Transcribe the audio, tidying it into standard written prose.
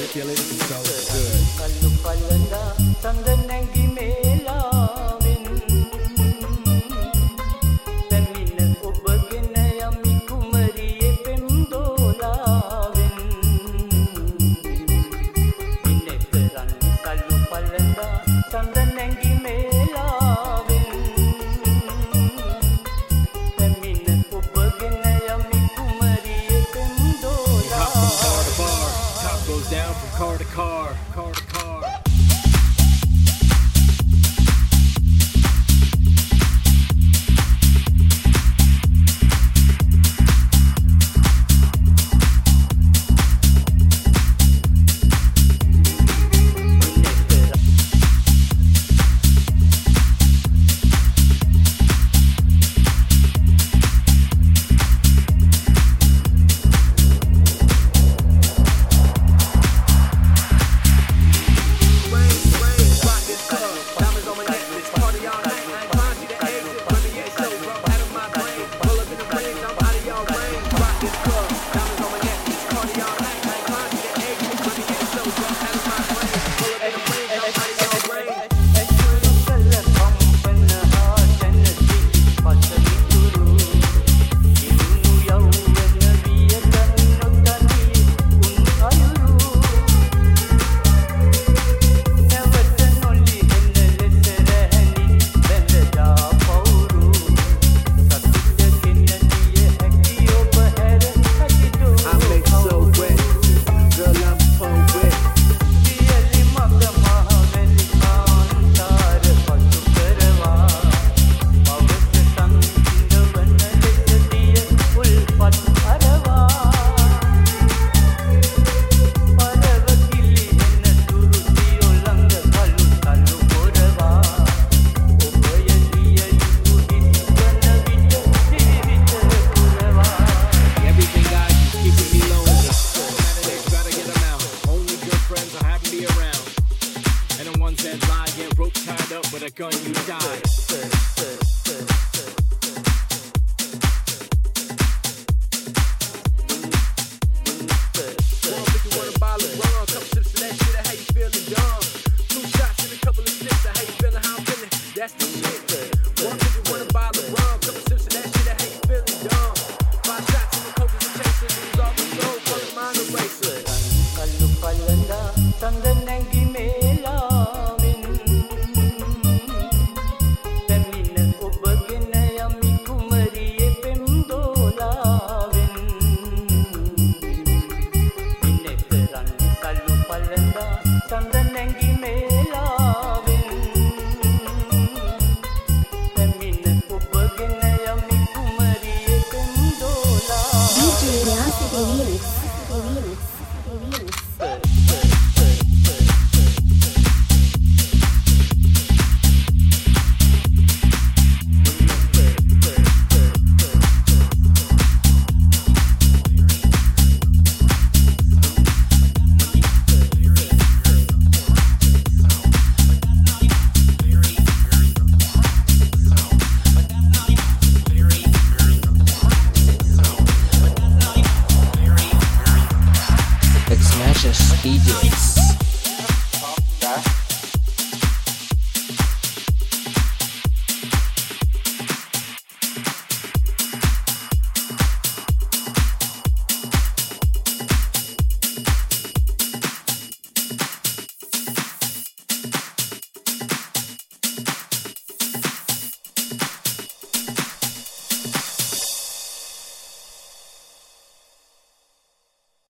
kill it so good. Kalu palanda sandanangi melawen Pemina obagena yami kumariye pemdolawen Inekeran kalu palanda sandanangi melawen Pemina obagena yami kumariye pemdolawen Car to bar, top goes down from car to car, car to car. With a gun, you die. That's the shit. One nigga want a bottle of rum, couple sips of that shit, I hate you feeling dumb. 5 shots in the coaches and chasing, lose all control, fuck mind eraser. Kalu palanda sandanangi melawen Pemina obagena yami kumariye pemdolawen Inekeran kalu palanda sandanangi melawen Pemina obagena yami kumariye pemdolawen DJ Rasi Remix. It's Smashes DJs.